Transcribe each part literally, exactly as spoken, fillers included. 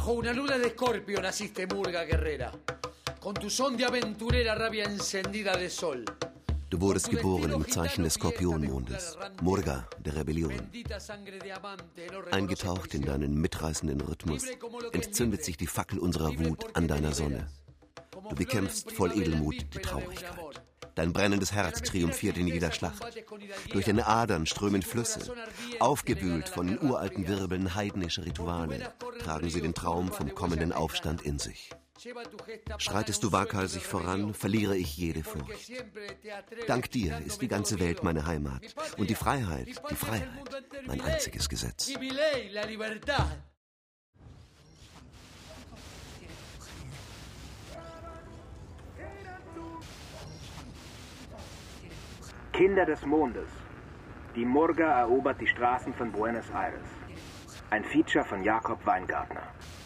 Bajo una luna de Escorpio naciste, Murga guerrera. Con tu son de aventurera rabia encendida de sol. Du wurdest geboren im Zeichen des Skorpionmondes, Murga, der Rebellion. Eingetaucht in deinen mitreißenden Rhythmus entzündet sich die Fackel unserer Wut an deiner Sonne. Du bekämpfst voll Edelmut die Traurigkeit. Dein brennendes Herz triumphiert in jeder Schlacht. Durch deine Adern strömen Flüsse. Aufgewühlt von den uralten Wirbeln heidnischer Rituale tragen sie den Traum vom kommenden Aufstand in sich. Schreitest du waghalsig voran, verliere ich jede Furcht. Dank dir ist die ganze Welt meine Heimat und die Freiheit, die Freiheit, mein einziges Gesetz. Kinder des Mondes. Die Murga erobert die Straßen von Buenos Aires. Ein Feature von Jakob Weingartner.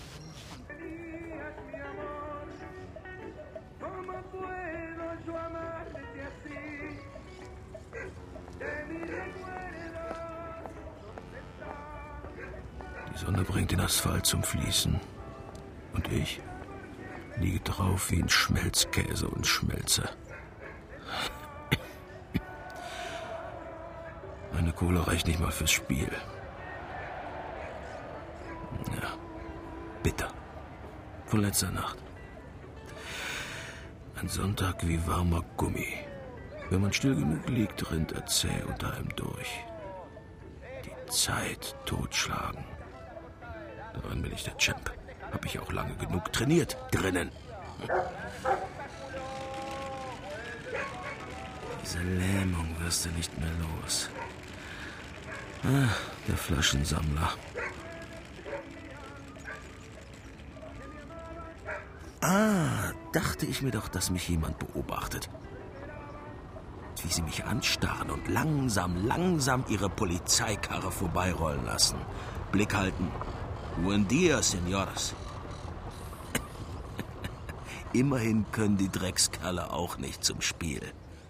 Die Sonne bringt den Asphalt zum Fließen. Und ich liege drauf wie ein Schmelzkäse und schmelze. Meine Kohle reicht nicht mal fürs Spiel. Ja, bitter. Von letzter Nacht. Ein Sonntag wie warmer Gummi. Wenn man still genug liegt, rinnt er zäh unter einem durch. Die Zeit totschlagen. Daran bin ich der Champ. Hab ich auch lange genug trainiert. Drinnen. Diese Lähmung wirst du nicht mehr los. Ah, der Flaschensammler. Ah, dachte ich mir doch, dass mich jemand beobachtet. Wie sie mich anstarren und langsam, langsam ihre Polizeikarre vorbeirollen lassen. Blick halten. Buen dia, Senores. Immerhin können die Dreckskerle auch nicht zum Spiel.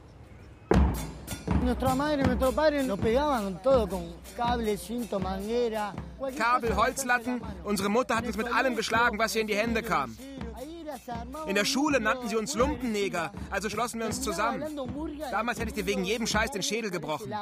Kabel, Holzlatten. Unsere Mutter hat uns mit allem geschlagen, was ihr in die Hände kam. In der Schule nannten sie uns Lumpenneger, also schlossen wir uns zusammen. Damals hätte ich dir wegen jedem Scheiß den Schädel gebrochen.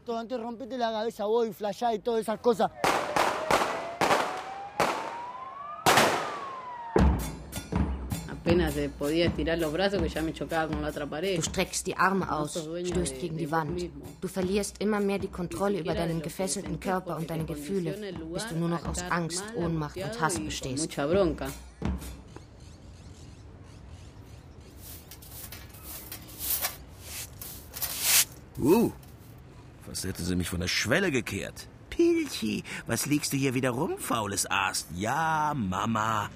Du streckst die Arme aus, stößt gegen die Wand. Du verlierst immer mehr die Kontrolle über deinen gefesselten Körper und deine Gefühle, bis du nur noch aus Angst, Ohnmacht und Hass bestehst. Uh, fast hätte sie mich von der Schwelle gekehrt. Pilchi, was liegst du hier wieder rum, faules Aas? Ja, Mama.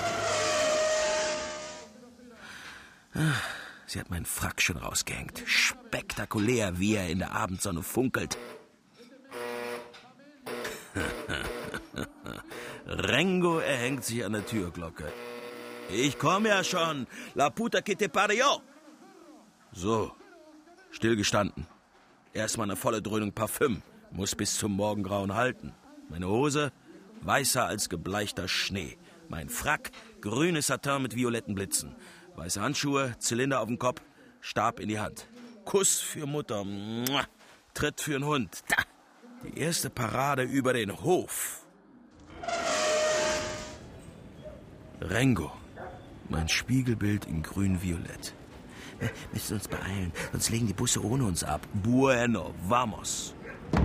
Sie hat meinen Frack schon rausgehängt. Spektakulär, wie er in der Abendsonne funkelt. Rengo erhängt sich an der Türglocke. Ich komme ja schon. La puta que te parió. So, stillgestanden. Erstmal eine volle Dröhnung Parfüm. Muss bis zum Morgengrauen halten. Meine Hose, weißer als gebleichter Schnee. Mein Frack, grünes Satin mit violetten Blitzen. Weiße Handschuhe, Zylinder auf dem Kopf, Stab in die Hand. Kuss für Mutter, Mua. Tritt für den Hund. Da. Die erste Parade über den Hof. Rengo, mein Spiegelbild in grün-violett. Wir müssen uns beeilen, sonst legen die Busse ohne uns ab. Bueno, vamos.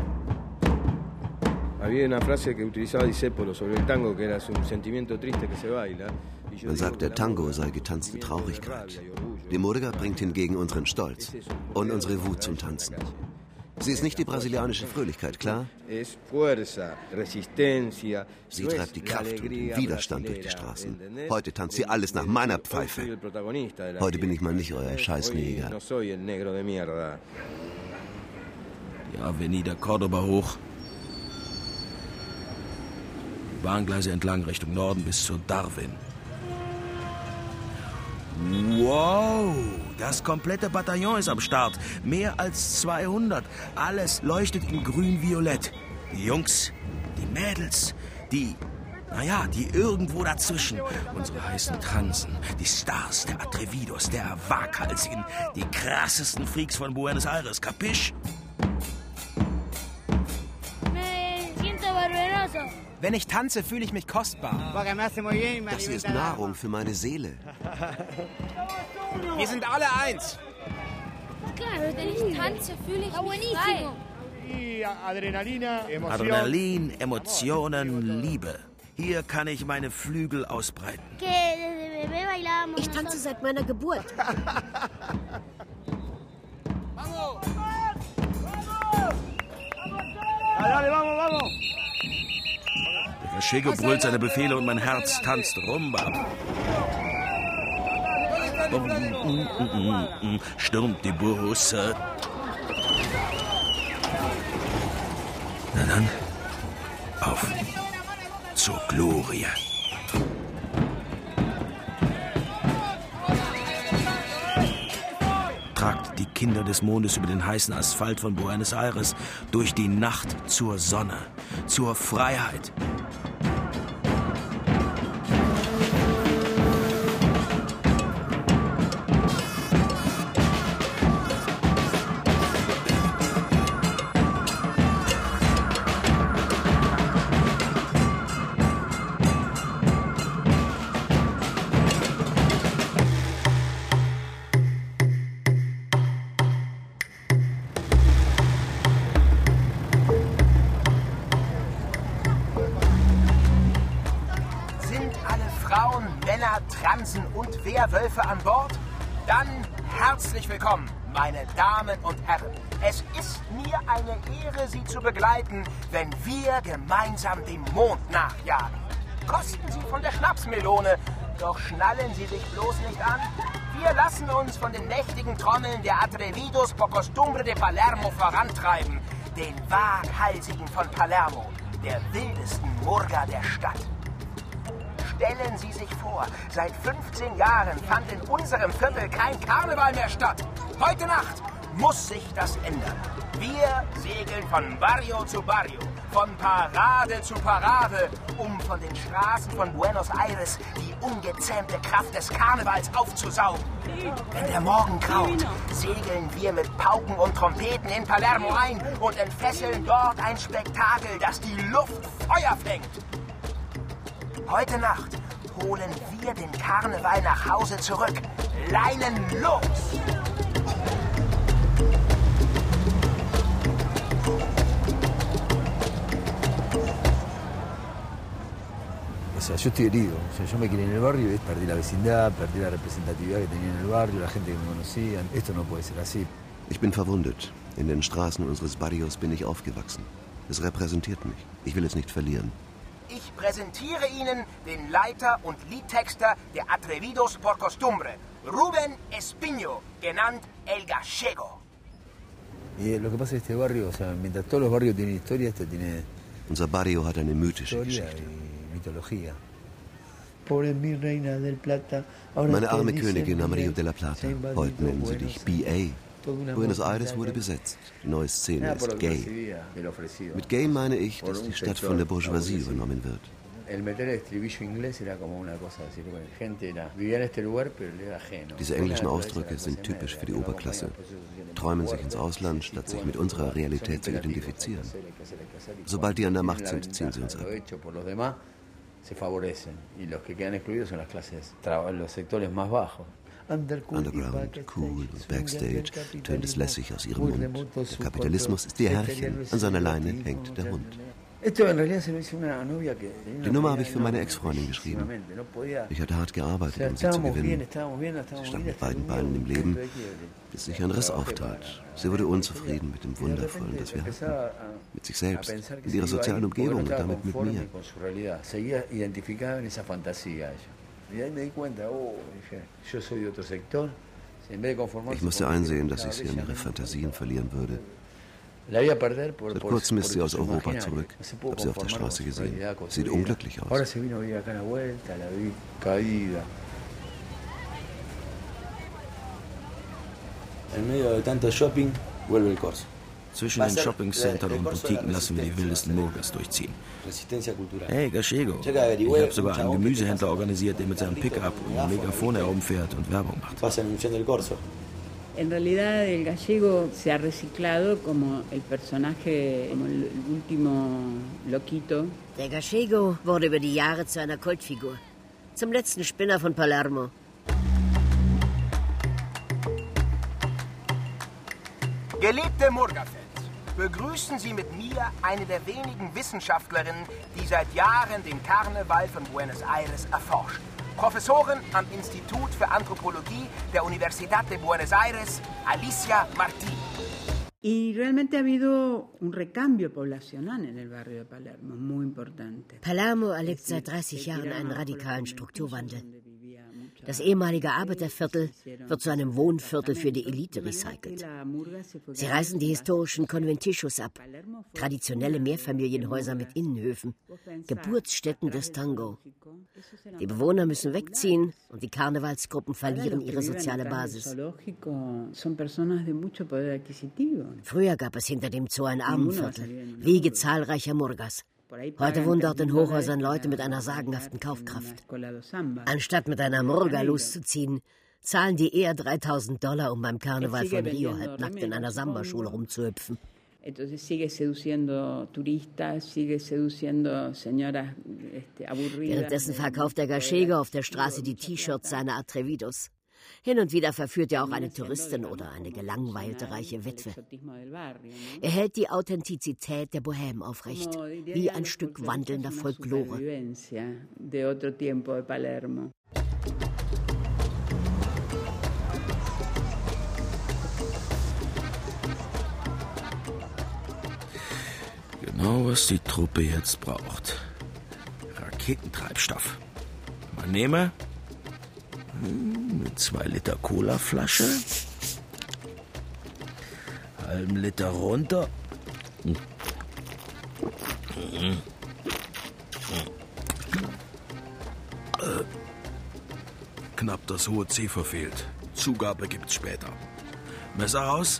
Man sagt, der Tango sei getanzte Traurigkeit. Die Murga bringt hingegen unseren Stolz und unsere Wut zum Tanzen. Sie ist nicht die brasilianische Fröhlichkeit, klar? Sie treibt die Kraft und den Widerstand durch die Straßen. Heute tanzt sie alles nach meiner Pfeife. Heute bin ich mal nicht euer Scheißneger. Die Avenida Cordoba hoch. Die Bahngleise entlang Richtung Norden bis zur Darwin. Wow, das komplette Bataillon ist am Start. Mehr als zweihundert. Alles leuchtet in grün-violett. Die Jungs, die Mädels, die Naja, die irgendwo dazwischen. Unsere heißen Transen, die Stars, der Atrevidos, der Waghalsigen, die krassesten Freaks von Buenos Aires, kapisch? Wenn ich tanze, fühle ich mich kostbar. Das hier ist Nahrung für meine Seele. Wir sind alle eins. Wenn ich tanze, fühle ich mich frei. Adrenalin, Emotionen, Liebe. Hier kann ich meine Flügel ausbreiten. Ich tanze seit meiner Geburt. Der Kaschego brüllt seine Befehle und mein Herz tanzt Rumba. Stürmt die Busse. Na dann, auf zur Glorie. Tragt die Kinder des Mondes über den heißen Asphalt von Buenos Aires durch die Nacht zur Sonne, zur Freiheit. Transen und Wehrwölfe an Bord? Dann herzlich willkommen, meine Damen und Herren. Es ist mir eine Ehre, Sie zu begleiten, wenn wir gemeinsam dem Mond nachjagen. Kosten Sie von der Schnapsmelone, doch schnallen Sie sich bloß nicht an. Wir lassen uns von den mächtigen Trommeln der Atrevidos por Costumbre de Palermo vorantreiben, den Waghalsigen von Palermo, der wildesten Murga der Stadt. Stellen Sie sich vor, seit fünfzehn Jahren fand in unserem Viertel kein Karneval mehr statt. Heute Nacht muss sich das ändern. Wir segeln von Barrio zu Barrio, von Parade zu Parade, um von den Straßen von Buenos Aires die ungezähmte Kraft des Karnevals aufzusaugen. Wenn der Morgen graut, segeln wir mit Pauken und Trompeten in Palermo ein und entfesseln dort ein Spektakel, das die Luft Feuer fängt. Heute Nacht holen wir den Karneval nach Hause zurück. Leinen los! O sea, yo estoy herido. O sea, yo me quedé en el barrio y perdí la vecindad, perdí la representatividad que tenía en el barrio, la gente que me conocía. Esto no puede ser así. Ich bin verwundet. In den Straßen unseres Barrios bin ich aufgewachsen. Es repräsentiert mich. Ich will es nicht verlieren. Ich präsentiere Ihnen den Leiter und Liedtexter der Atrevidos por Costumbre, Rubén Espino, genannt El Gallego. Y lo que pasa es que este barrio, o sea, mientras todos los barrios tienen historia, este tiene Unser Barrio hat eine mythische historia Geschichte. y mitología. Meine arme Königin am Rio de la Plata. Heute nennen sie dich B A. Buenos Aires wurde besetzt. Die neue Szene ist gay. Mit gay meine ich, dass die Stadt von der Bourgeoisie übernommen wird. Diese englischen Ausdrücke sind typisch für die Oberklasse. Träumen sich ins Ausland, statt sich mit unserer Realität zu identifizieren. Sobald die an der Macht sind, ziehen sie uns ab. Underground, cool und Backstage tönt es lässig aus ihrem Mund. Der Kapitalismus ist ihr Herrchen, an seiner Leine hängt der Hund. Die Nummer habe ich für meine Ex-Freundin geschrieben. Ich hatte hart gearbeitet, um sie zu gewinnen. Sie stand mit beiden Beinen im Leben, bis sich ein Riss auftrat. Sie wurde unzufrieden mit dem Wundervollen, das wir hatten. Mit sich selbst, mit ihrer sozialen Umgebung und damit mit mir. Ich musste einsehen, dass ich sie an ihre Fantasien verlieren würde. Seit kurzem ist sie aus Europa zurück. Ich habe sie auf der Straße gesehen. Sieht unglücklich aus. En medio de tanto shopping, vuelve el corso. Zwischen den Shoppingcentern und Boutiquen lassen wir die wildesten Murgas durchziehen. Hey, Gallego, ich habe sogar einen Gemüsehändler organisiert, der mit seinem Pickup und einem Megafon herumfährt und Werbung macht. En realidad el gallego se ha reciclado como el personaje, como el último loquito. Der Gallego wurde über die Jahre zu einer Kultfigur. Zum letzten Spinner von Palermo. Geliebte Murga-Fans, begrüßen Sie mit mir eine der wenigen Wissenschaftlerinnen, die seit Jahren den Karneval von Buenos Aires erforschen. Professorin am Institut für Anthropologie der Universidad de Buenos Aires, Alicia Martín. Y realmente ha habido un recambio poblacional en el barrio de Palermo, muy importante. Palermo erlebt seit dreißig Jahren einen radikalen Strukturwandel. Das ehemalige Arbeiterviertel wird zu einem Wohnviertel für die Elite recycelt. Sie reißen die historischen Conventichos ab, traditionelle Mehrfamilienhäuser mit Innenhöfen, Geburtsstätten des Tango. Die Bewohner müssen wegziehen und die Karnevalsgruppen verlieren ihre soziale Basis. Früher gab es hinter dem Zoo ein Armenviertel, Wiege zahlreicher Murgas. Heute wohnen dort in Hochhäusern Leute mit einer sagenhaften Kaufkraft. Anstatt mit einer Murga loszuziehen, zahlen die eher dreitausend Dollar, um beim Karneval von Rio halbnackt in einer Samba-Schule rumzuhüpfen. Währenddessen verkauft der Gallego auf der Straße die T-Shirts seiner Atrevidos. Hin und wieder verführt er auch eine Touristin oder eine gelangweilte reiche Witwe. Er hält die Authentizität der Bohème aufrecht, wie ein Stück wandelnder Folklore. Genau, was die Truppe jetzt braucht. Raketentreibstoff. Man nehme eine zwei Liter Colaflasche, halben Liter runter. Knapp das hohe C verfehlt. Zugabe gibt's später. Messer raus.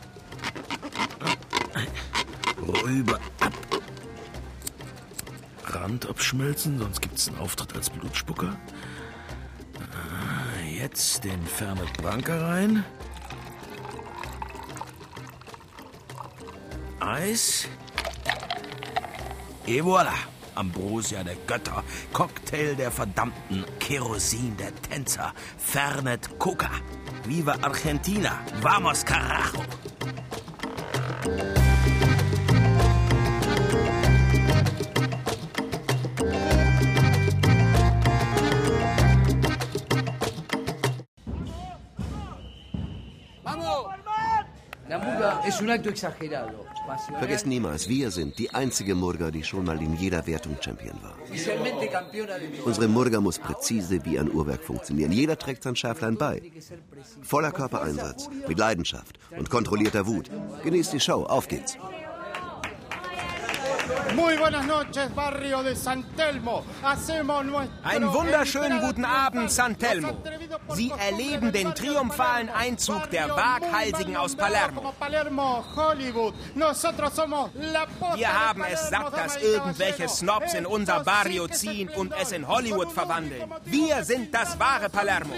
Rüber ab. Rand abschmelzen, sonst gibt's einen Auftritt als Blutspucker. Jetzt den Fernet Branca rein. Eis. Et voilà. Ambrosia der Götter. Cocktail der Verdammten. Kerosin der Tänzer. Fernet Coca. Viva Argentina. Vamos carajo. Vergesst niemals, wir sind die einzige Murga, die schon mal in jeder Wertung Champion war. Unsere Murga muss präzise wie ein Uhrwerk funktionieren. Jeder trägt sein Schärflein bei. Voller Körpereinsatz, mit Leidenschaft und kontrollierter Wut. Genießt die Show, auf geht's. Einen wunderschönen guten Abend, San Telmo. Sie erleben den triumphalen Einzug der Waghalsigen aus Palermo. Wir haben es satt, dass irgendwelche Snobs in unser Barrio ziehen und es in Hollywood verwandeln. Wir sind das wahre Palermo.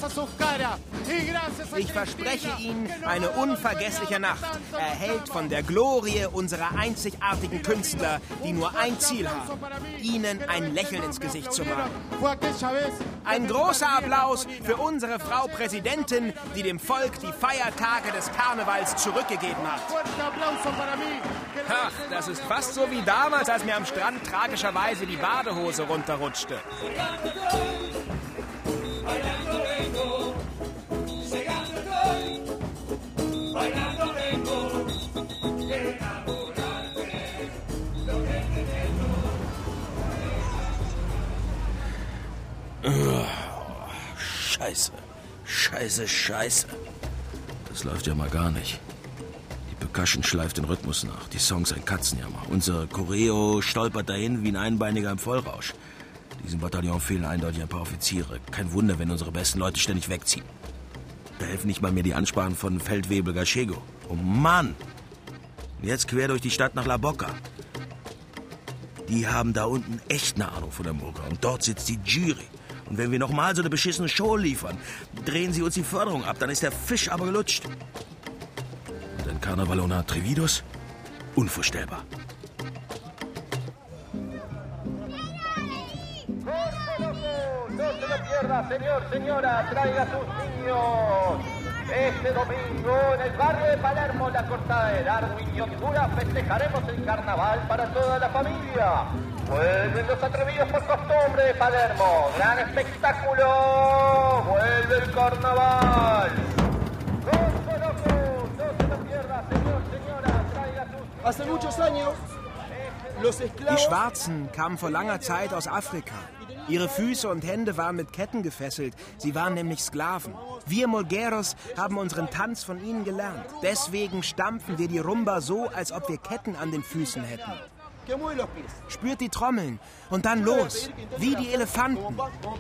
Ich verspreche Ihnen eine unvergessliche Nacht, erhellt von der Glorie unserer einzigartigen Künstler, die nur ein Ziel haben, Ihnen ein Lächeln ins Gesicht zu machen. Ein großer Applaus für unsere Frau Präsidentin, die dem Volk die Feiertage des Karnevals zurückgegeben hat. Ach, das ist fast so wie damals, als mir am Strand tragischerweise die Badehose runterrutschte. Scheiße, scheiße, scheiße. Das läuft ja mal gar nicht. Die Percussion schleift den Rhythmus nach, die Songs ein Katzenjammer. Unser Choreo stolpert dahin wie ein Einbeiniger im Vollrausch. Diesem Bataillon fehlen eindeutig ein paar Offiziere. Kein Wunder, wenn unsere besten Leute ständig wegziehen. Da helfen nicht mal mehr die Ansprachen von Feldwebel Gallego. Oh Mann! Jetzt quer durch die Stadt nach La Boca. Die haben da unten echt eine Ahnung von der Murga. Und dort sitzt die Jury. Und wenn wir nochmal so eine beschissene Show liefern, drehen sie uns die Förderung ab, dann ist der Fisch aber gelutscht. Und ein Carnaval ohne Atrevidos? Unvorstellbar. Señor, señora, traiga sus niños. Este domingo en el barrio de Palermo, la Cortada de Darwin y Honduras, festejaremos el carnaval para toda la familia. Vuelven los atrevidos por costumbre de Palermo. Gran espectáculo. Vuelve el carnaval. ¡Gozo loco! No se lo pierda, señor, señora, traiga sus niños. Hace muchos años, los esclavos... Die Schwarzen kamen vor langer Zeit aus Afrika. Ihre Füße und Hände waren mit Ketten gefesselt. Sie waren nämlich Sklaven. Wir Mulgueros haben unseren Tanz von ihnen gelernt. Deswegen stampfen wir die Rumba so, als ob wir Ketten an den Füßen hätten. Spürt die Trommeln und dann los, wie die Elefanten.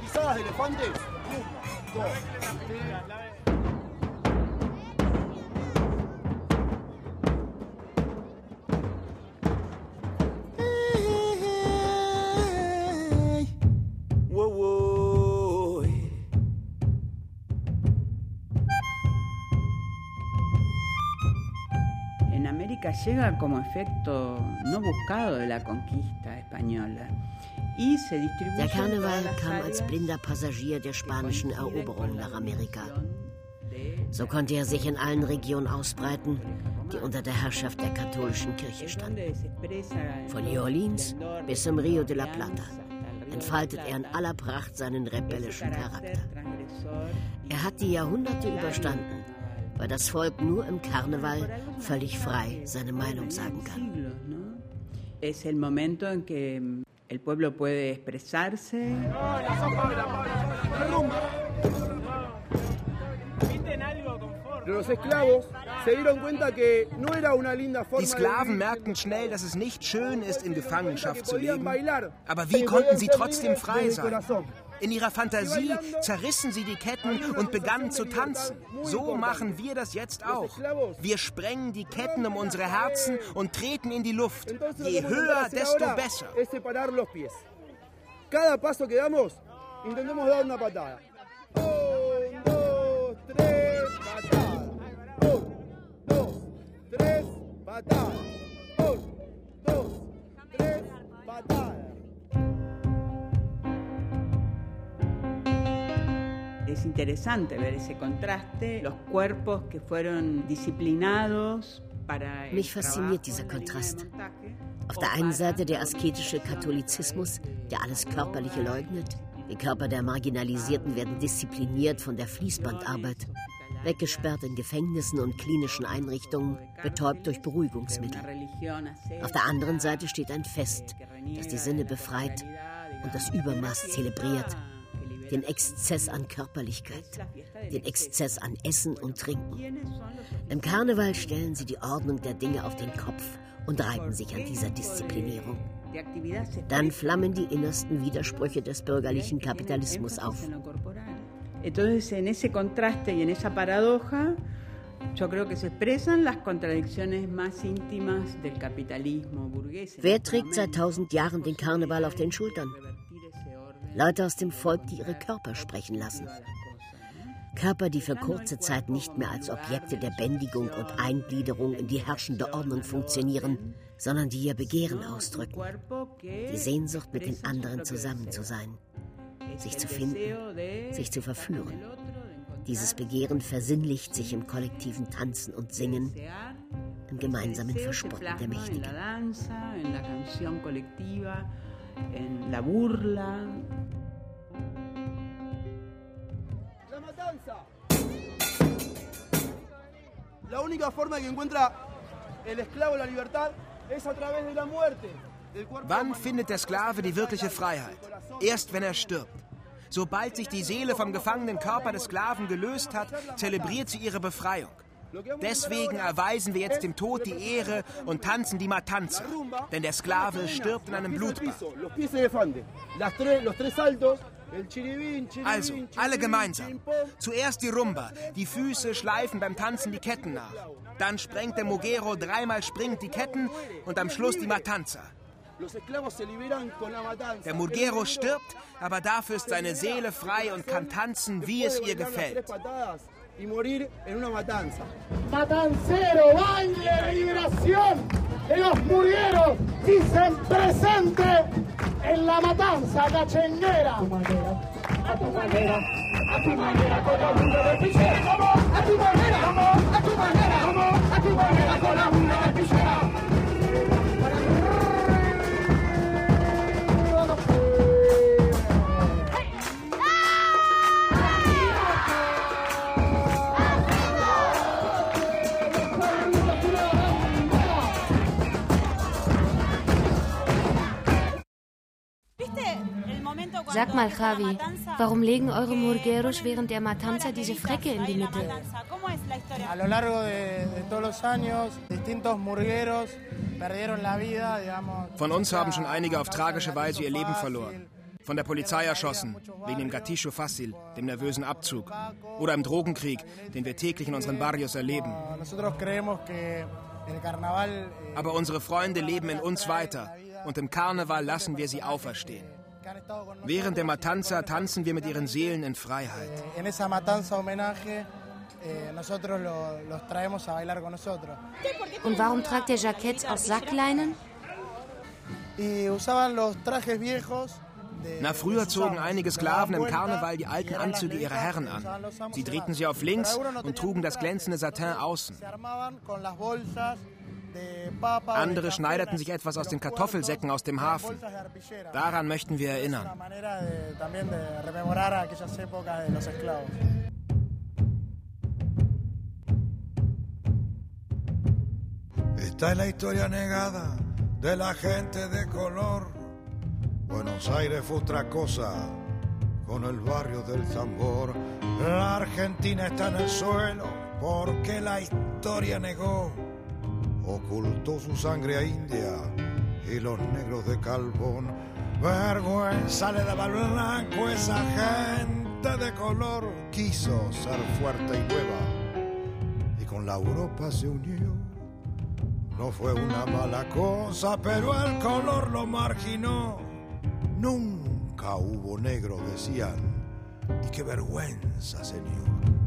Llega como efecto no buscado de la conquista española. Y se distribuye. Der Karneval kam als blinder Passagier der spanischen Eroberung nach Amerika. So konnte er sich in allen Regionen ausbreiten, die unter der Herrschaft der katholischen Kirche standen. Von New Orleans bis zum Rio de la Plata entfaltet er in aller Pracht seinen rebellischen Charakter. Er hat die Jahrhunderte überstanden, weil das Volk nur im Karneval völlig frei seine Meinung sagen kann. Es el momento en que el pueblo puede expresarse. Los esclavos se dieron cuenta que no era una linda forma. Die Sklaven merkten schnell, dass es nicht schön ist, in Gefangenschaft zu leben. Aber wie konnten sie trotzdem frei sein? In ihrer Fantasie zerrissen sie die Ketten und begannen zu tanzen. So machen wir das jetzt auch. Wir sprengen die Ketten um unsere Herzen und treten in die Luft. Je höher, desto besser. Cada paso que damos, intentemos dar una patada. Un, dos, tres, patada. Un, dos, tres, patada. Un, dos, tres, patada. Es interesante ver ese contraste, los cuerpos que fueron disciplinados para. Mich fasziniert dieser Kontrast. Auf der einen Seite der asketische Katholizismus, der alles Körperliche leugnet. Die Körper der Marginalisierten werden diszipliniert von der Fließbandarbeit, weggesperrt in Gefängnissen und klinischen Einrichtungen, betäubt durch Beruhigungsmittel. Auf der anderen Seite steht ein Fest, das die Sinne befreit und das Übermaß zelebriert. Den Exzess an Körperlichkeit, den Exzess an Essen und Trinken. Im Karneval stellen sie die Ordnung der Dinge auf den Kopf und reiben sich an dieser Disziplinierung. Dann flammen die innersten Widersprüche des bürgerlichen Kapitalismus auf. Entonces, en ese contraste y en esa paradoja, yo creo que se expresan las contradicciones más íntimas del capitalismo burgués. Wer trägt seit tausend Jahren den Karneval auf den Schultern? Leute aus dem Volk, die ihre Körper sprechen lassen. Körper, die für kurze Zeit nicht mehr als Objekte der Bändigung und Eingliederung in die herrschende Ordnung funktionieren, sondern die ihr Begehren ausdrücken. Die Sehnsucht, mit den anderen zusammen zu sein, sich zu finden, sich zu verführen. Dieses Begehren versinnlicht sich im kollektiven Tanzen und Singen, im gemeinsamen Verspotten der Mächtigen. En la burla. La matanza. La única forma que encuentra el esclavo la libertad es a través de la muerte. Wann findet der Sklave die wirkliche Freiheit? Erst wenn er stirbt. Sobald sich die Seele vom gefangenen Körper des Sklaven gelöst hat, zelebriert sie ihre Befreiung. Deswegen erweisen wir jetzt dem Tod die Ehre und tanzen die Matanza. Denn der Sklave stirbt in einem Blutbad. Also, alle gemeinsam. Zuerst die Rumba. Die Füße schleifen beim Tanzen die Ketten nach. Dann sprengt der Moguero dreimal springend die Ketten und am Schluss die Matanza. Der Moguero stirbt, aber dafür ist seine Seele frei und kann tanzen, wie es ihr gefällt. Matancero, baile de liberación de los murgueros dicen presente en la matanza cachenguera. A tu manera, a tu manera, con la bunda de pichera. A tu manera, a tu manera, a tu manera, con la bunda de pichera. Sag mal, Javi, warum legen eure Murgueros während der Matanza diese Frecke in die Mitte? A lo largo de, de todos los años, distintos murgueros perdieron la vida, digamos. Von uns haben schon einige auf tragische Weise ihr Leben verloren. Von der Polizei erschossen, wegen dem Gatillo Fácil, dem nervösen Abzug. Oder im Drogenkrieg, den wir täglich in unseren Barrios erleben. Aber unsere Freunde leben in uns weiter. Und im Karneval lassen wir sie auferstehen. Während der Matanza tanzen wir mit ihren Seelen in Freiheit. Und warum tragt ihr Jacketts aus Sackleinen? Na, früher zogen einige Sklaven im Karneval die alten Anzüge ihrer Herren an. Sie drehten sie auf links und trugen das glänzende Satin außen. Andere schneiderten sich etwas aus den Kartoffelsäcken aus dem Hafen. Daran möchten wir erinnern. Esta es la historia negada de la gente de color. Buenos Aires fue otra cosa con el barrio del tambor. La Argentina está en el suelo porque la historia negó. Ocultó su sangre a India y los negros de Calvón. Vergüenza le daba al blanco, esa gente de color quiso ser fuerte y nueva y con la Europa se unió. No fue una mala cosa, pero el color lo marginó. Nunca hubo negro, decían, y qué vergüenza, señor.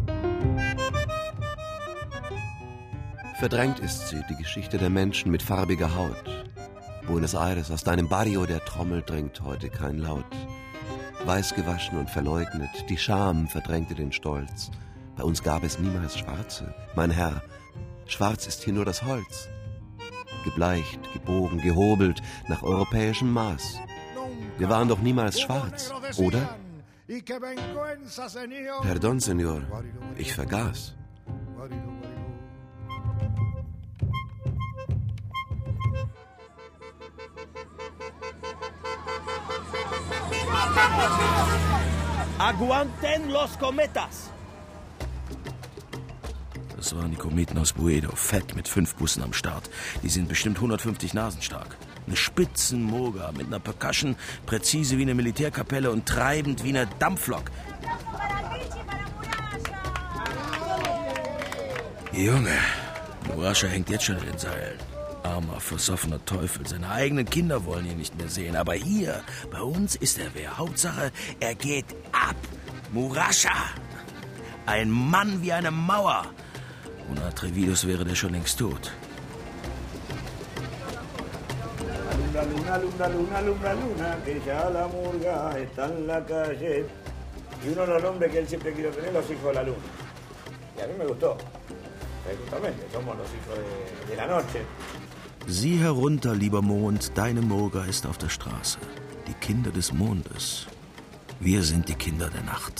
Verdrängt ist sie, die Geschichte der Menschen mit farbiger Haut. Buenos Aires, aus deinem Barrio der Trommel dringt heute kein Laut. Weiß gewaschen und verleugnet, die Scham verdrängte den Stolz. Bei uns gab es niemals Schwarze. Mein Herr, schwarz ist hier nur das Holz. Gebleicht, gebogen, gehobelt, nach europäischem Maß. Wir waren doch niemals schwarz, oder? Pardon, Senor, ich vergaß. Aguanten los Cometas! Das waren die Kometen aus Buedo, fett mit fünf Bussen am Start. Die sind bestimmt hundertfünfzig Nasen stark. Eine Spitzenmoga mit einer Percussion, präzise wie eine Militärkapelle und treibend wie eine Dampflok. Junge, Murascha hängt jetzt schon in den Seilen. Armer, versoffener Teufel, seine eigenen Kinder wollen ihn nicht mehr sehen. Aber hier, bei uns ist er wer. Hauptsache, er geht ab. Murascha! Ein Mann wie eine Mauer. Ohne Atrevidos wäre der schon längst tot. Luna, luna, luna, luna, luna, luna, que ya la murga está en la calle. Y uno de los nombres que él siempre quiso tener, los hijos de la luna. Y a mí me gustó. Justamente, somos los hijos de, de la noche. Sieh herunter, lieber Mond, deine Murga ist auf der Straße. Die Kinder des Mondes. Wir sind die Kinder der Nacht.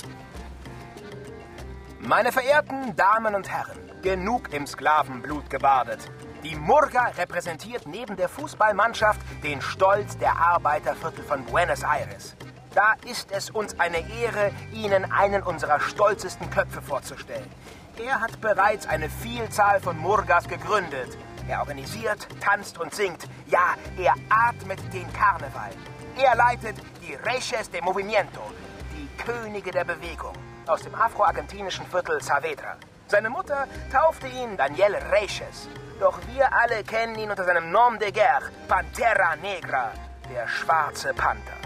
Meine verehrten Damen und Herren, genug im Sklavenblut gebadet. Die Murga repräsentiert neben der Fußballmannschaft den Stolz der Arbeiterviertel von Buenos Aires. Da ist es uns eine Ehre, Ihnen einen unserer stolzesten Köpfe vorzustellen. Er hat bereits eine Vielzahl von Murgas gegründet. Er organisiert, tanzt und singt. Ja, er atmet den Karneval. Er leitet die Reyes de Movimiento, die Könige der Bewegung aus dem afro-argentinischen Viertel Saavedra. Seine Mutter taufte ihn Daniel Reyes. Doch wir alle kennen ihn unter seinem Nom de guerre, Pantera Negra, der schwarze Panther.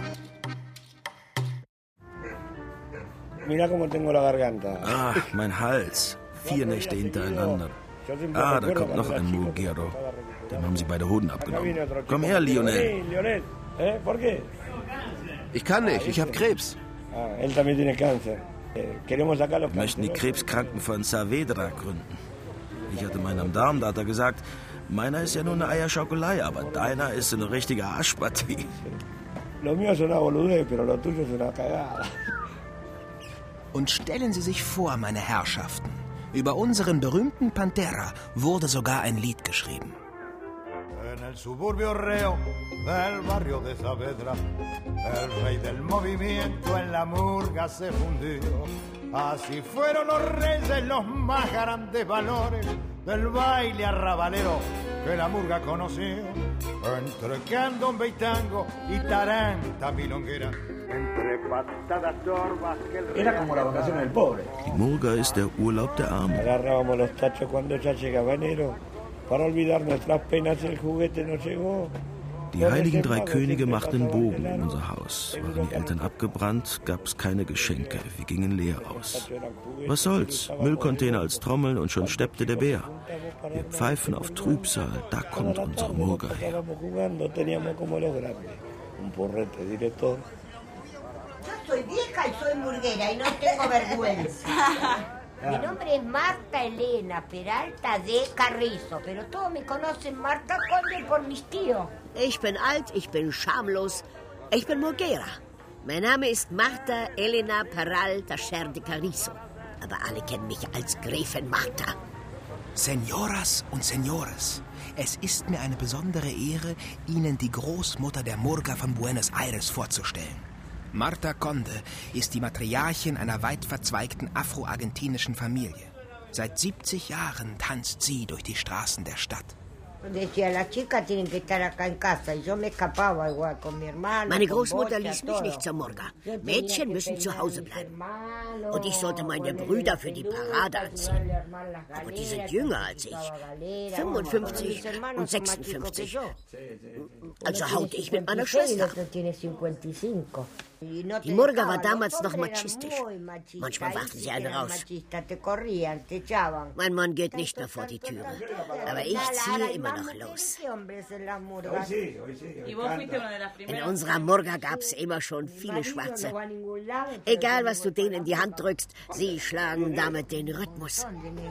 Ach, mein Hals. Vier Nächte hintereinander. Ah, da kommt noch ein Murguero. Dem haben sie beide Hoden abgenommen. Komm her, Lionel. Ich kann nicht, ich habe Krebs. Wir möchten die Krebskranken von Saavedra gründen. Ich hatte meinen am Darm, da hat er gesagt, meiner ist ja nur eine Eierschaukelei, aber deiner ist eine richtige Arschpartie. Und stellen Sie sich vor, meine Herrschaften, über unseren berühmten Pantera wurde sogar ein Lied geschrieben. En el suburbio reo del barrio de Saavedra, el rey del movimiento en la murga se fundió. Así fueron los reyes los más grandes valores del baile arrabalero que la murga conoció. Entre candombe y tango y taranta milonguera, entre patadas torbas que el Era como la vacación del pobre. Die Murga ist der Urlaub der Armen. Agarrábamos los tachos cuando ya llegaba enero. Para olvidar nuestras penas el juguete no llegó. Die heiligen drei Könige machten einen Bogen um unser Haus. Waren die Eltern abgebrannt, gab es keine Geschenke. Wir gingen leer aus. Was soll's? Müllcontainer als Trommeln und schon steppte der Bär. Wir pfeifen auf Trübsal, da kommt unsere Murga her. Soy vieja y soy murguera y no tengo vergüenza. Mi nombre es Marta Elena Peralta de Carrizo, pero todos me conocen Marta Conde por mis tíos. Ich bin alt, ich bin schamlos, ich bin Murguera. Mein Name ist Marta Elena Peralta Scher de Carrizo, aber alle kennen mich als Gräfin Marta. Senoras und Senores, es ist mir eine besondere Ehre, Ihnen die Großmutter der Murga von Buenos Aires vorzustellen. Marta Conde ist die Matriarchin einer weit verzweigten afro-argentinischen Familie. Seit siebzig Jahren tanzt sie durch die Straßen der Stadt. Meine Großmutter ließ mich nicht zur Murga. Mädchen müssen zu Hause bleiben. Und ich sollte meine Brüder für die Parade anziehen. Aber die sind jünger als ich. fünfundfünfzig und sechsundfünfzig. Also haute ich mit meiner Schwester. Die Murga war damals noch machistisch. Manchmal warfen sie einen raus. Mein Mann geht nicht mehr vor die Türe. Aber ich ziehe immer noch los. In unserer Murga gab es immer schon viele Schwarze. Egal, was du denen in die Hand drückst, sie schlagen damit den Rhythmus.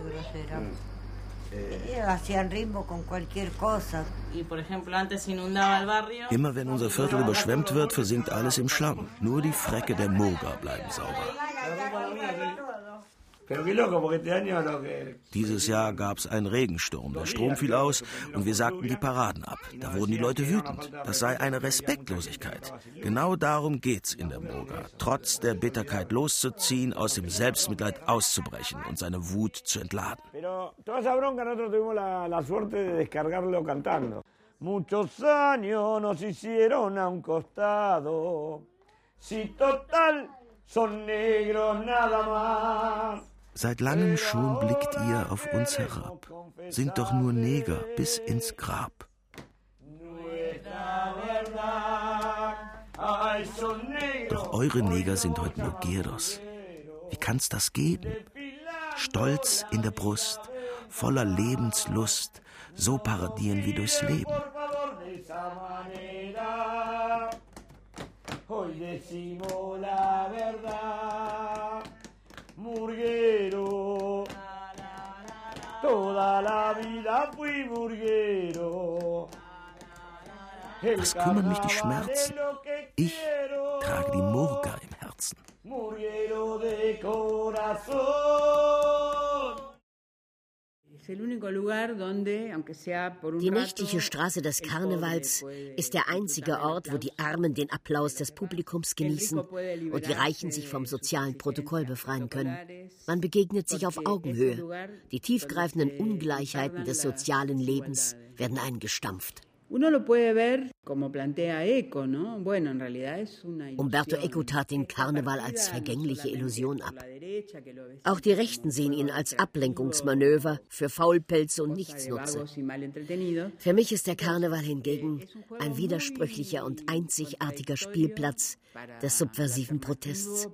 Immer wenn unser Viertel überschwemmt wird, versinkt alles im Schlamm. Nur die Frecke der Murga bleiben sauber. Dieses Jahr gab es einen Regensturm, der Strom fiel aus und wir sagten die Paraden ab. Da wurden die Leute wütend. Das sei eine Respektlosigkeit. Genau darum geht's in der Murga. Trotz der Bitterkeit loszuziehen, aus dem Selbstmitleid auszubrechen und seine Wut zu entladen. Muchos años nos hicieron a un costado. Si total son negros nada más. Seit langem schon blickt ihr auf uns herab. Sind doch nur Neger bis ins Grab. Doch eure Neger sind heute nur Murgueros. Wie kann's das geben? Stolz in der Brust, voller Lebenslust, so paradieren wir durchs Leben. Hoy decimos la verdad, murguero, toda la vida fui murguero. Was kümmern mich die Schmerzen? Ich trage die Murga im Herzen. Murguero de corazón. Die nächtliche Straße des Karnevals ist der einzige Ort, wo die Armen den Applaus des Publikums genießen und die Reichen sich vom sozialen Protokoll befreien können. Man begegnet sich auf Augenhöhe. Die tiefgreifenden Ungleichheiten des sozialen Lebens werden eingestampft. Umberto Eco tat den Karneval als vergängliche Illusion ab. Auch die Rechten sehen ihn als Ablenkungsmanöver für Faulpelze und Nichtsnutze. Für mich ist der Karneval hingegen ein widersprüchlicher und einzigartiger Spielplatz des subversiven Protests.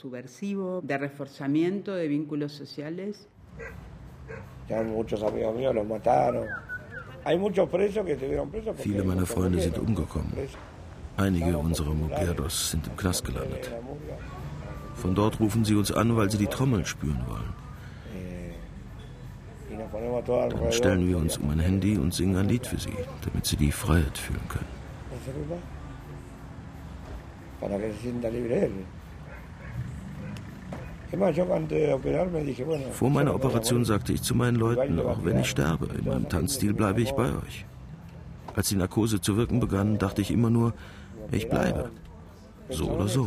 Viele meiner Freunde sind umgekommen. Einige unserer Murgueros sind im Knast gelandet. Von dort rufen sie uns an, weil sie die Trommeln spüren wollen. Dann stellen wir uns um ein Handy und singen ein Lied für sie, damit sie die Freiheit fühlen können. Vor meiner Operation sagte ich zu meinen Leuten, auch wenn ich sterbe, in meinem Tanzstil bleibe ich bei euch. Als die Narkose zu wirken begann, dachte ich immer nur, ich bleibe. So oder so.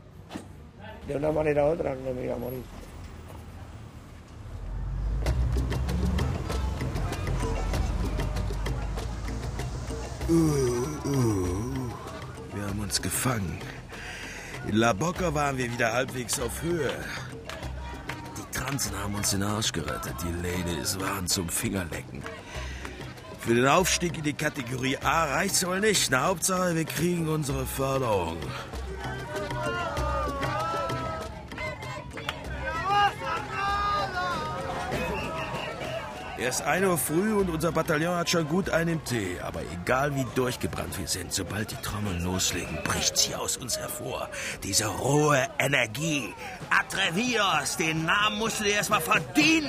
Uh, uh, wir haben uns gefangen. In La Boca waren wir wieder halbwegs auf Höhe. Die Transen haben uns den Arsch gerettet. Die Ladies waren zum Fingerlecken. Für den Aufstieg in die Kategorie A reicht's wohl nicht. Na, Hauptsache, wir kriegen unsere Förderung. Erst ein Uhr früh und unser Bataillon hat schon gut einen im Tee. Aber egal wie durchgebrannt wir sind, sobald die Trommeln loslegen, bricht sie aus uns hervor. Diese rohe Energie. Atrevidos, den Namen musst du dir erst mal verdienen.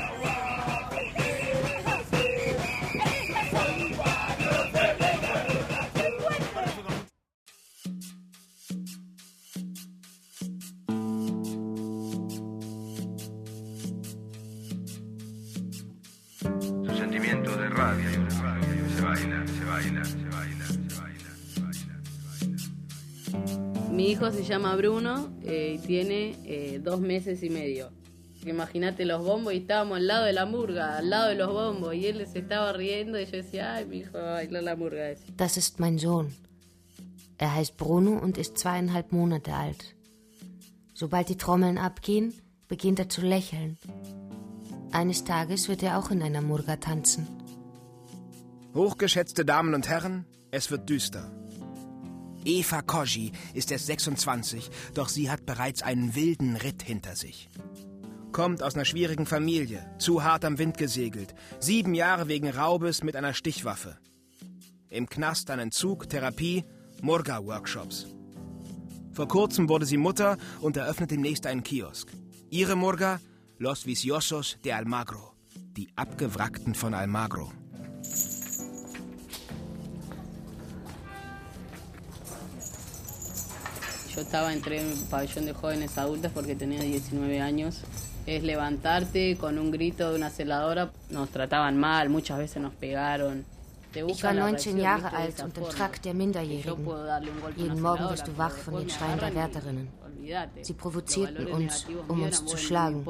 Mi hijo se llama Bruno eh, y tiene eh, dos meses y medio. Imagínate los bombos y estábamos al lado de la murga, al lado de los bombos y él se estaba riendo y yo decía, ay, mi hijo bailó la murga ese. Das ist mein Sohn. Er heißt Bruno und ist zweieinhalb Monate alt. Sobald die Trommeln abgehen, beginnt er zu lächeln. Eines Tages wird er auch in einer Murga tanzen. Hochgeschätzte Damen und Herren, es wird düster. Eva Koschi ist erst sechsundzwanzig, doch sie hat bereits einen wilden Ritt hinter sich. Kommt aus einer schwierigen Familie, zu hart am Wind gesegelt, sieben Jahre wegen Raubes mit einer Stichwaffe. Im Knast an Entzug, Therapie, Murga-Workshops. Vor kurzem wurde sie Mutter und eröffnet demnächst einen Kiosk. Ihre Murga, Los Viciosos de Almagro, die Abgewrackten von Almagro. Yo estaba, entré en el pabellón de jóvenes adultas porque tenía diecinueve años. Es levantarte con un grito de una celadora. Nos trataban mal, muchas veces nos pegaron. Ich war neunzehn Jahre alt und im Trakt der Minderjährigen. Jeden Morgen wirst du wach von den Schreien der Wärterinnen. Sie provozierten uns, um uns zu schlagen.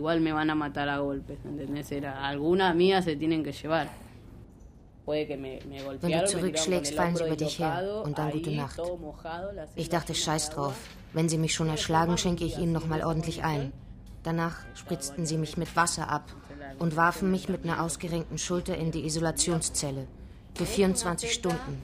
Wenn du zurückschlägst, fallen sie über dich her und dann gute Nacht. Ich dachte, scheiß drauf. Wenn sie mich schon erschlagen, schenke ich ihnen noch mal ordentlich ein. Danach spritzten sie mich mit Wasser ab und warfen mich mit einer ausgerenkten Schulter in die Isolationszelle. Für vierundzwanzig Stunden.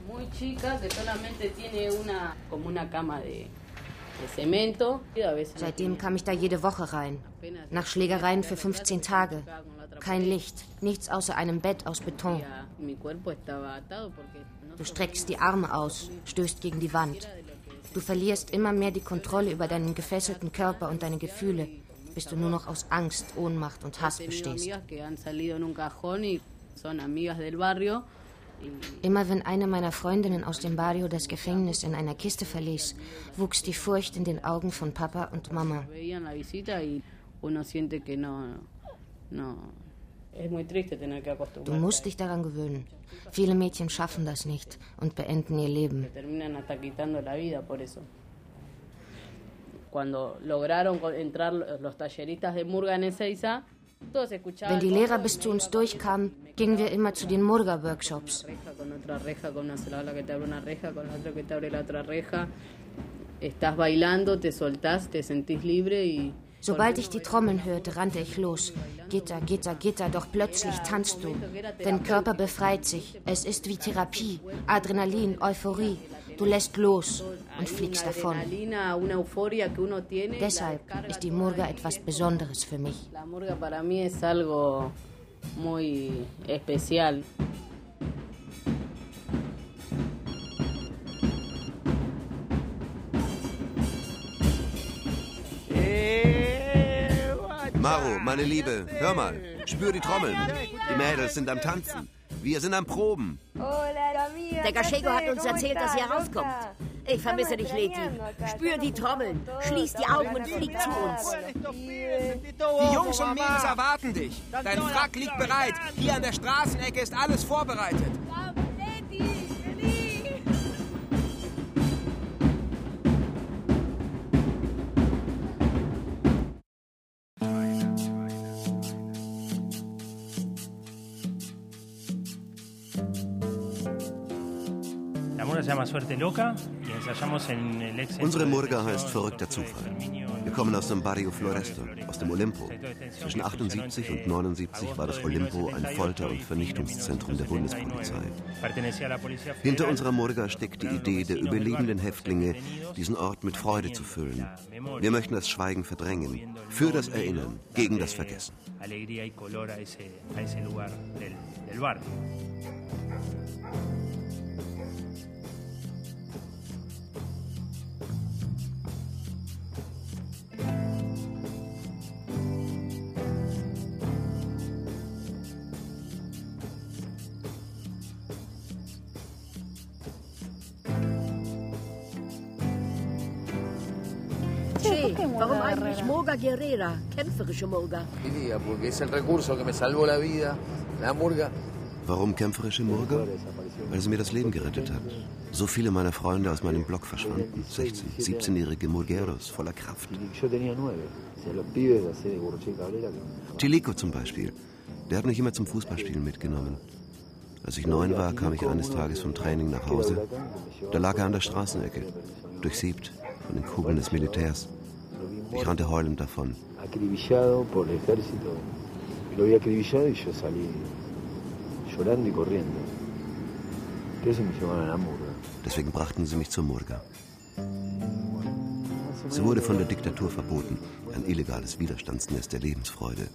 Seitdem kam ich da jede Woche rein. Nach Schlägereien für fünfzehn Tage. Kein Licht, nichts außer einem Bett aus Beton. Du streckst die Arme aus, stößt gegen die Wand. Du verlierst immer mehr die Kontrolle über deinen gefesselten Körper und deine Gefühle, bis du nur noch aus Angst, Ohnmacht und Hass bestehst. Immer wenn eine meiner Freundinnen aus dem Barrio das Gefängnis in einer Kiste verließ, wuchs die Furcht in den Augen von Papa und Mama. Du musst dich daran gewöhnen. Viele Mädchen schaffen das nicht und beenden ihr Leben. Cuando lograron entrar los talleristas de Murga en Ezeiza, Wenn die Lehrer bis zu uns durchkamen, gingen wir immer zu den Murga-Workshops. Sobald ich die Trommeln hörte, rannte ich los. Gitter, Gitter, Gitter, doch plötzlich tanzt du. Dein Körper befreit sich. Es ist wie Therapie, Adrenalin, Euphorie. Du lässt los und fliegst davon. Deshalb ist die Murga etwas Besonderes für mich. La Murga para mí es algo muy especial. Maro, meine Liebe, hör mal, spür die Trommeln. Die Mädels sind am Tanzen. Wir sind am Proben. Der Gachego hat uns erzählt, dass ihr rauskommt. Ich vermisse dich, Leti. Spür die Trommeln, schließ die Augen und flieg zu uns. Die Jungs und Mädels erwarten dich. Dein Frack liegt bereit. Hier an der Straßenecke ist alles vorbereitet. Unsere Murga heißt verrückter Zufall. Wir kommen aus dem Barrio Floresta, aus dem Olimpo. Zwischen achtundsiebzig und neunundsiebzig war das Olimpo ein Folter- und Vernichtungszentrum der Bundespolizei. Hinter unserer Murga steckt die Idee der überlebenden Häftlinge, diesen Ort mit Freude zu füllen. Wir möchten das Schweigen verdrängen, für das Erinnern, gegen das Vergessen. Warum eigentlich Murga Guerrera, kämpferische Murga? Warum kämpferische Murga? Weil sie mir das Leben gerettet hat. So viele meiner Freunde aus meinem Block verschwanden. sechzehn-, siebzehnjährige Murgueros voller Kraft. Tilico zum Beispiel. Der hat mich immer zum Fußballspielen mitgenommen. Als ich neun war, kam ich eines Tages vom Training nach Hause. Da lag er an der Straßenecke, durchsiebt von den Kugeln des Militärs. Ich rannte heulend davon. Deswegen brachten sie mich zur Murga. Sie wurde von der Diktatur verboten, ein illegales Widerstandsnest der Lebensfreude.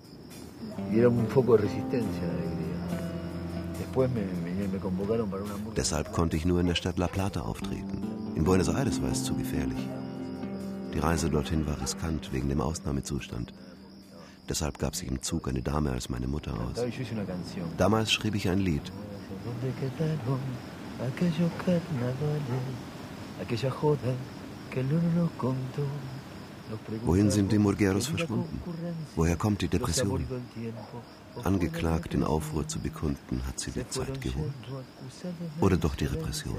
Deshalb konnte ich nur in der Stadt La Plata auftreten. In Buenos Aires war es zu gefährlich. Die Reise dorthin war riskant wegen dem Ausnahmezustand. Deshalb gab sich im Zug eine Dame als meine Mutter aus. Damals schrieb ich ein Lied. Wohin sind die Murgueros verschwunden? Woher kommt die Depression? Angeklagt, den Aufruhr zu bekunden, hat sie die Zeit geholt. Oder doch die Repression?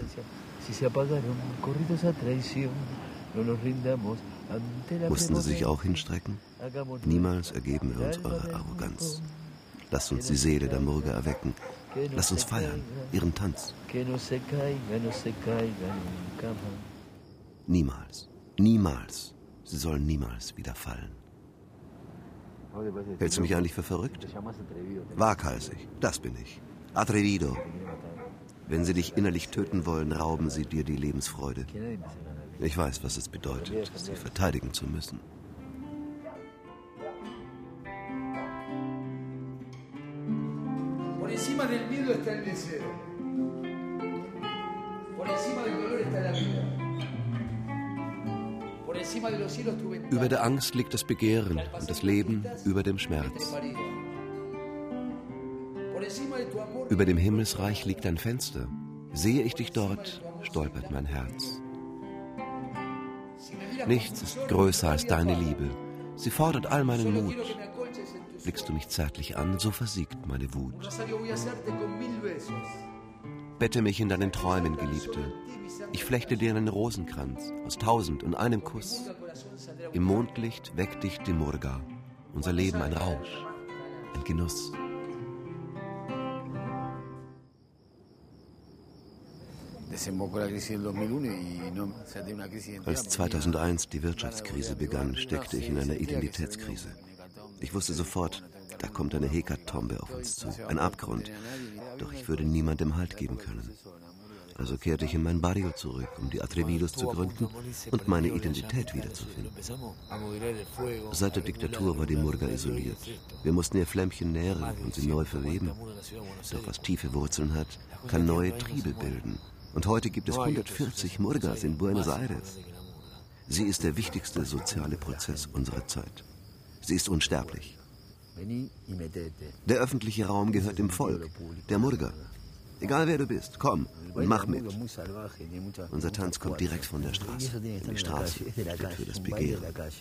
Mussten sie sich auch hinstrecken? Niemals ergeben wir uns eurer Arroganz. Lasst uns die Seele der Murga erwecken. Lasst uns feiern, ihren Tanz. Niemals, niemals. Sie sollen niemals wieder fallen. Hältst du mich eigentlich für verrückt? Waghalsig, das bin ich. Atrevido. Wenn sie dich innerlich töten wollen, rauben sie dir die Lebensfreude. Ich weiß, was es bedeutet, sie verteidigen zu müssen. Por encima del miedo está el deseo. Por encima del dolor está la vida. Über der Angst liegt das Begehren und das Leben über dem Schmerz. Über dem Himmelsreich liegt ein Fenster. Sehe ich dich dort, stolpert mein Herz. Nichts ist größer als deine Liebe. Sie fordert all meinen Mut. Blickst du mich zärtlich an, so versiegt meine Wut. Bette mich in deinen Träumen, Geliebte. Ich flechte dir einen Rosenkranz aus tausend und einem Kuss. Im Mondlicht weckt dich die Murga, unser Leben ein Rausch, ein Genuss. Als zweitausendeins die Wirtschaftskrise begann, steckte ich in einer Identitätskrise. Ich wusste sofort, da kommt eine Hekatombe auf uns zu, ein Abgrund. Doch ich würde niemandem Halt geben können. Also kehrte ich in mein Barrio zurück, um die Atrevidos zu gründen und meine Identität wiederzufinden. Seit der Diktatur war die Murga isoliert. Wir mussten ihr Flämmchen nähren und sie neu verweben. Doch was tiefe Wurzeln hat, kann neue Triebe bilden. Und heute gibt es hundertvierzig Murgas in Buenos Aires. Sie ist der wichtigste soziale Prozess unserer Zeit. Sie ist unsterblich. Der öffentliche Raum gehört dem Volk, der Murga. Egal wer du bist, komm und mach mit. Unser Tanz kommt direkt von der Straße. Denn die Straße steht für das Begehren.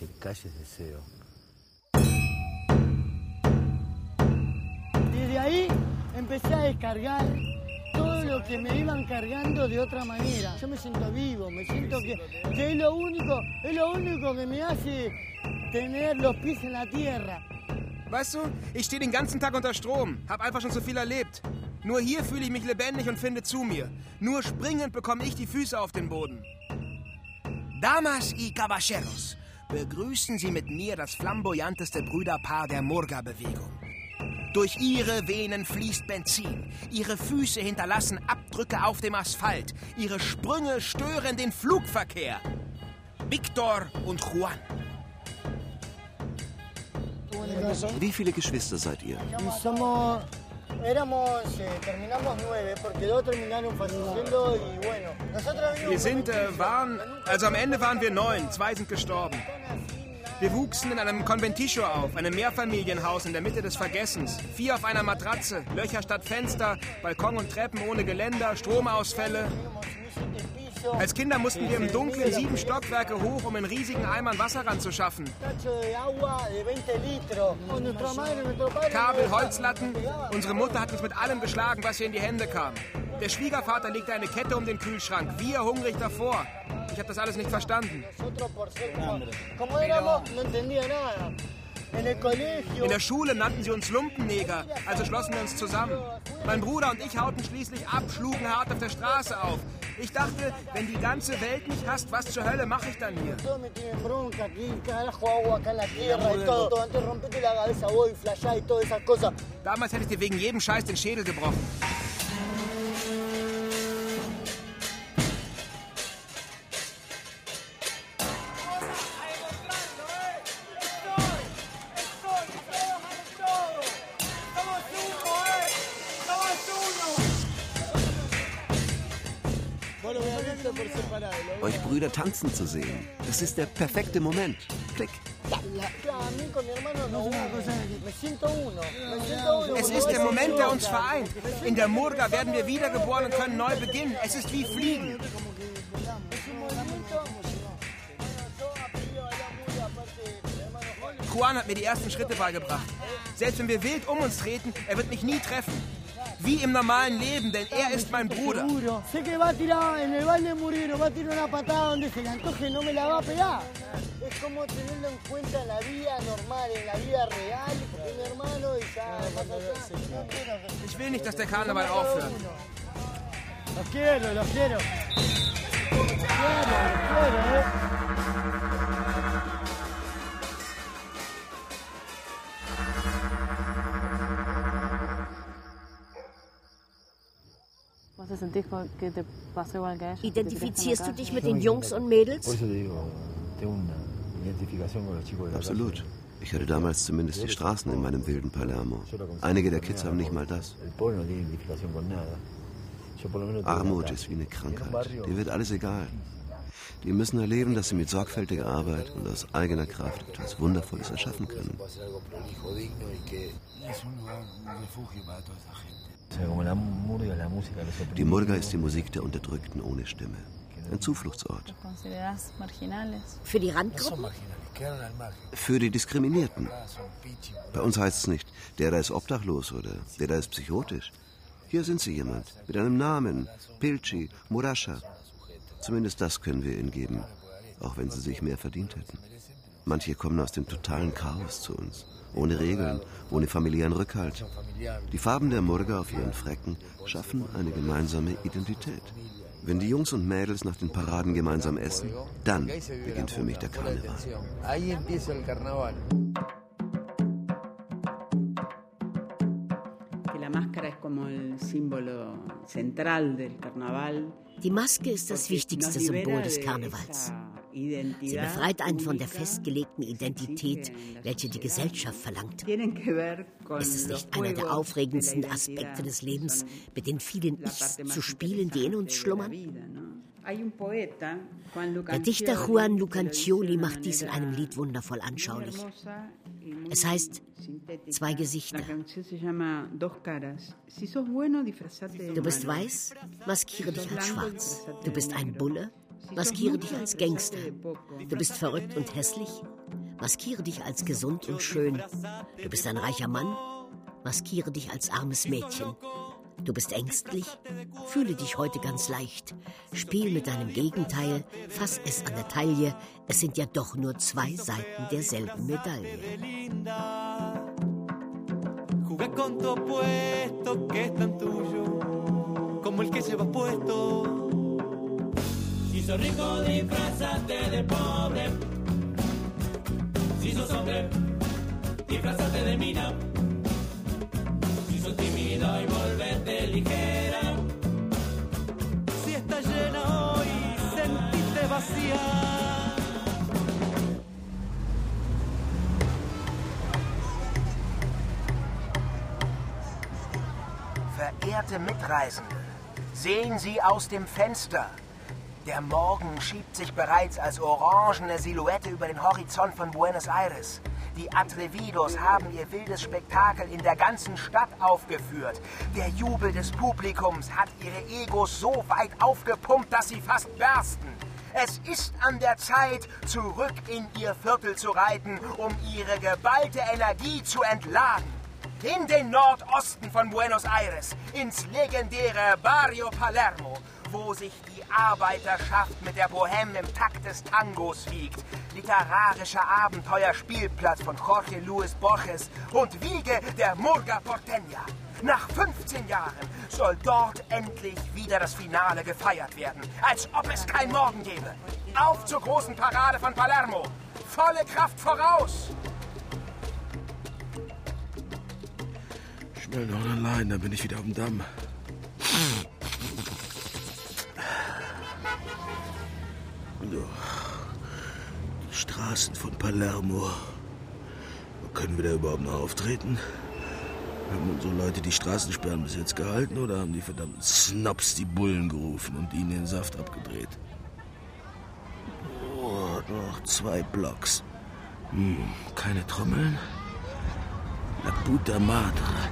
Desde ahí empecé a descargar todo lo que me iban cargando de otra manera. Yo me siento vivo, me siento que, que es lo único, es lo único que me hace tener los pies en la tierra. Weißt du, ich stehe den ganzen Tag unter Strom, hab einfach schon so viel erlebt. Nur hier fühle ich mich lebendig und finde zu mir. Nur springend bekomme ich die Füße auf den Boden. Damas y caballeros, begrüßen Sie mit mir das flamboyanteste Brüderpaar der Murga-Bewegung. Durch ihre Venen fließt Benzin. Ihre Füße hinterlassen Abdrücke auf dem Asphalt. Ihre Sprünge stören den Flugverkehr. Victor und Juan. Wie viele Geschwister seid ihr? Somos, éramos, eh, terminamos nueve, porque dos terminaron falleciendo y bueno. Nosotros Wir sind, äh, waren, also am Ende waren wir neun, zwei sind gestorben. Wir wuchsen in einem Conventillo auf, einem Mehrfamilienhaus in der Mitte des Vergessens. Vier auf einer Matratze, Löcher statt Fenster, Balkon und Treppen ohne Geländer, Stromausfälle. Als Kinder mussten wir im Dunkeln sieben Stockwerke hoch, um in riesigen Eimern Wasser ranzuschaffen. Kabel, Holzlatten. Unsere Mutter hat uns mit allem geschlagen, was ihr in die Hände kam. Der Schwiegervater legte eine Kette um den Kühlschrank, wir hungrig davor. Ich habe das alles nicht verstanden. In der Schule nannten sie uns Lumpenneger, also schlossen wir uns zusammen. Mein Bruder und ich hauten schließlich ab, schlugen hart auf der Straße auf. Ich dachte, wenn die ganze Welt mich hasst, was zur Hölle mache ich dann hier? Damals hätte ich dir wegen jedem Scheiß den Schädel gebrochen. Euch Brüder tanzen zu sehen. Das ist der perfekte Moment. Klick. Es ist der Moment, der uns vereint. In der Murga werden wir wiedergeboren und können neu beginnen. Es ist wie Fliegen. Juan hat mir die ersten Schritte beigebracht. Selbst wenn wir wild um uns treten, er wird mich nie treffen. Wie im normalen Leben, denn er ist mein Bruder. Sé que va a tirar en el baile murguero, va a tirar una patada donde se le antoje, no me la va a pegar. Es como tenerlo en cuenta en la vida normal, en la vida real, porque es mi hermano y ya. Ich will nicht, dass der Karneval aufhört. Los quiero, los quiero. Los quiero, los quiero, eh. Identifizierst du dich mit den Jungs und Mädels? Absolut. Ich hatte damals zumindest die Straßen in meinem wilden Palermo. Einige der Kids haben nicht mal das. Armut ist wie eine Krankheit. Dir wird alles egal. Die müssen erleben, dass sie mit sorgfältiger Arbeit und aus eigener Kraft etwas Wundervolles erschaffen können. Die Murga ist die Musik der Unterdrückten ohne Stimme. Ein Zufluchtsort. Für die Randgruppen? Für die Diskriminierten. Bei uns heißt es nicht, der da ist obdachlos oder der da ist psychotisch. Hier sind sie jemand mit einem Namen, Pilchi, Murascha. Zumindest das können wir ihnen geben, auch wenn sie sich mehr verdient hätten. Manche kommen aus dem totalen Chaos zu uns. Ohne Regeln, ohne familiären Rückhalt. Die Farben der Murga auf ihren Fräcken schaffen eine gemeinsame Identität. Wenn die Jungs und Mädels nach den Paraden gemeinsam essen, dann beginnt für mich der Karneval. Die Maske ist das wichtigste Symbol des Karnevals. Sie befreit einen von der festgelegten Identität, welche die Gesellschaft verlangt. Ist es nicht einer der aufregendsten Aspekte des Lebens, mit den vielen Ichs zu spielen, die in uns schlummern? Der Dichter Juan Lucancioli macht dies in einem Lied wundervoll anschaulich. Es heißt Zwei Gesichter. Du bist weiß, maskiere dich als schwarz. Du bist ein Bulle, maskiere dich als Gangster. Du bist verrückt und hässlich, maskiere dich als gesund und schön. Du bist ein reicher Mann, maskiere dich als armes Mädchen. Du bist ängstlich, fühle dich heute ganz leicht. Spiel mit deinem Gegenteil, fass es an der Taille. Es sind ja doch nur zwei Seiten derselben Medaille. Juega con tu apuesto que es tan tuyo como el que llevas puesto. Si sos rico, disfrázate de pobre. Si sos hombre, disfrázate de mina. Si sos tímida y volvete ligera. Si estás llena hoy, sentite vacía. Verehrte Mitreisende, sehen Sie aus dem Fenster. Der Morgen schiebt sich bereits als orangene Silhouette über den Horizont von Buenos Aires. Die Atrevidos haben ihr wildes Spektakel in der ganzen Stadt aufgeführt. Der Jubel des Publikums hat ihre Egos so weit aufgepumpt, dass sie fast bersten. Es ist an der Zeit, zurück in ihr Viertel zu reiten, um ihre geballte Energie zu entladen. In den Nordosten von Buenos Aires, ins legendäre Barrio Palermo, wo sich die Arbeiterschaft mit der Bohème im Takt des Tangos wiegt. Literarischer Abenteuerspielplatz von Jorge Luis Borges und Wiege der Murga Porteña. Nach fünfzehn Jahren soll dort endlich wieder das Finale gefeiert werden, als ob es kein Morgen gäbe. Auf zur großen Parade von Palermo. Volle Kraft voraus! Schnell noch allein, dann bin ich wieder auf dem Damm. So. Die Straßen von Palermo. Können wir da überhaupt noch auftreten? Haben unsere Leute die Straßensperren bis jetzt gehalten oder haben die verdammten Snobs die Bullen gerufen und ihnen den Saft abgedreht? Oh, noch zwei Blocks. Hm, keine Trommeln? La puta madre.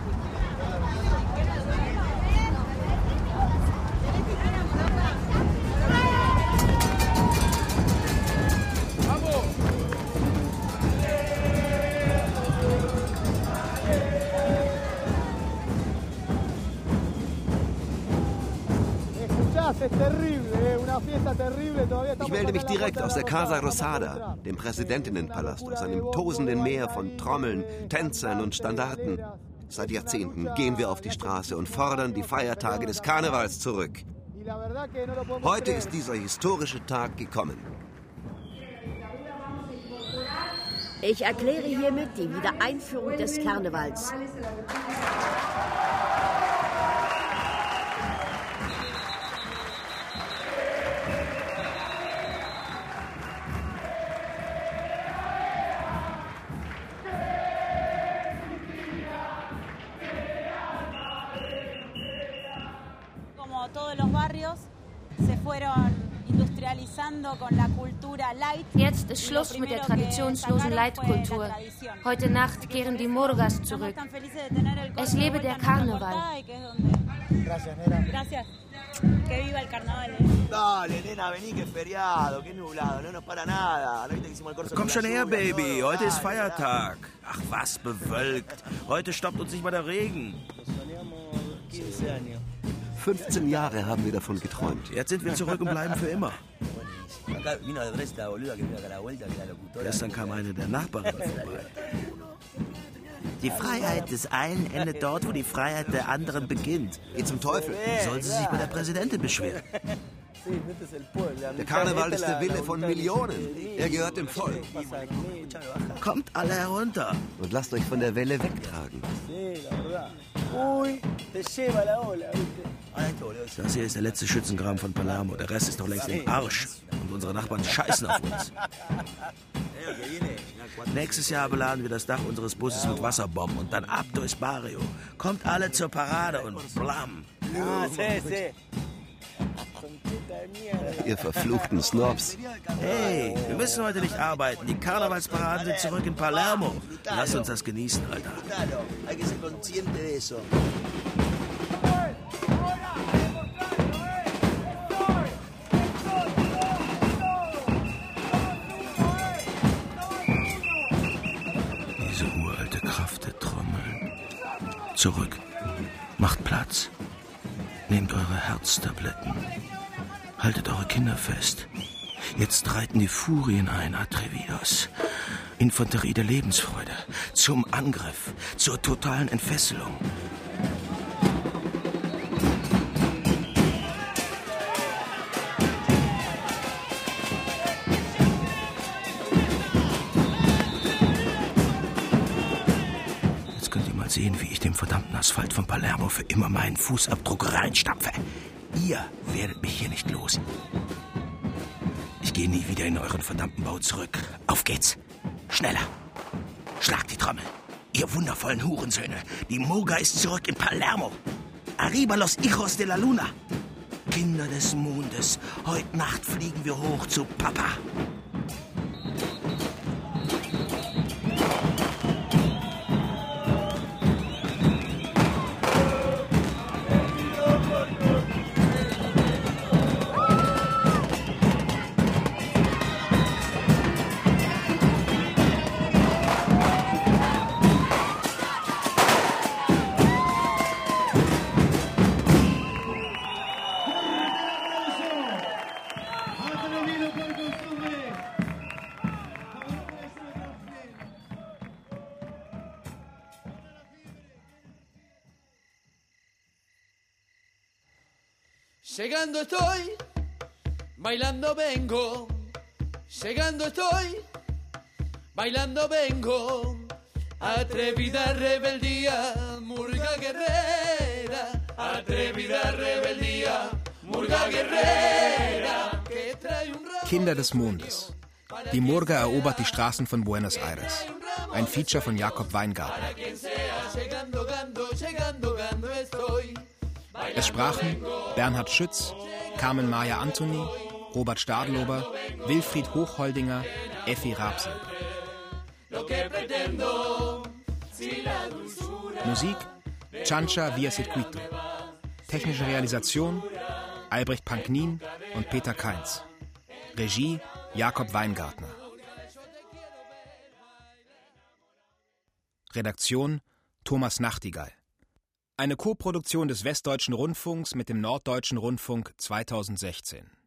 Ich melde mich direkt aus der Casa Rosada, dem Präsidentinnenpalast, aus einem tosenden Meer von Trommeln, Tänzern und Standarten. Seit Jahrzehnten gehen wir auf die Straße und fordern die Feiertage des Karnevals zurück. Heute ist dieser historische Tag gekommen. Ich erkläre hiermit die Wiedereinführung des Karnevals. Jetzt ist Schluss mit der traditionslosen Leitkultur. Heute Nacht kehren die Murgas zurück. Es lebe der Karneval. Gracias, nena. Gracias. Que viva el carnaval, eh. Dale, nena, vení, que es feriado, que nublado, no nos para nada. Komm schon her, Baby, heute ist Feiertag. Ach, was bewölkt. Heute stoppt uns nicht mal der Regen. fünfzehn Jahre haben wir davon geträumt. Jetzt sind wir zurück und bleiben für immer. Gestern kam eine der Nachbarinnen vorbei. Die Freiheit des einen endet dort, wo die Freiheit der anderen beginnt. Geh zum Teufel. Soll sie sich bei der Präsidentin beschweren? Der Karneval ist der Wille von Millionen. Er gehört dem Volk. Kommt alle herunter. Und lasst euch von der Welle wegtragen. Das hier ist der letzte Schützengraben von Palermo. Der Rest ist doch längst im Arsch. Und unsere Nachbarn scheißen auf uns. Nächstes Jahr beladen wir das Dach unseres Busses mit Wasserbomben und dann ab durchs Barrio. Kommt alle zur Parade und blam. Ihr verfluchten Snobs. Hey, wir müssen heute nicht arbeiten. Die Karnevalsparaden sind zurück in Palermo. Lass uns das genießen, Alter. Diese uralte Kraft der Trommeln. Zurück. Macht Platz. Nehmt eure Herztabletten. Haltet eure Kinder fest. Jetzt reiten die Furien ein, Atrevidos. Infanterie der Lebensfreude. Zum Angriff. Zur totalen Entfesselung. Jetzt könnt ihr mal sehen, wie ich dem verdammten Asphalt von Palermo für immer meinen Fußabdruck reinstampfe. Ihr werdet mich hier nicht los. Ich gehe nie wieder in euren verdammten Bau zurück. Auf geht's. Schneller. Schlagt die Trommel. Ihr wundervollen Hurensöhne. Die Murga ist zurück in Palermo. Arriba los hijos de la luna. Kinder des Mondes. Heute Nacht fliegen wir hoch zu Papa. Llegando estoy, bailando vengo. Llegando estoy, bailando vengo. Atrevida rebeldía, murga guerrera. Atrevida rebeldía, murga guerrera. Que trae un ramo. Kinder des Mondes. Die Murga erobert die Straßen von Buenos Aires. Ein Feature von Jakob Weingartner. Es sprachen Bernhard Schütz, Carmen Maja Antoni, Robert Stadlober, Wilfried Hochholdinger, Effi Rapsel. Musik Chancha Via Circuito. Technische Realisation Albrecht Panknin und Peter Kainz. Regie Jakob Weingartner. Redaktion Thomas Nachtigall. Eine Koproduktion des Westdeutschen Rundfunks mit dem Norddeutschen Rundfunk zweitausendsechzehn.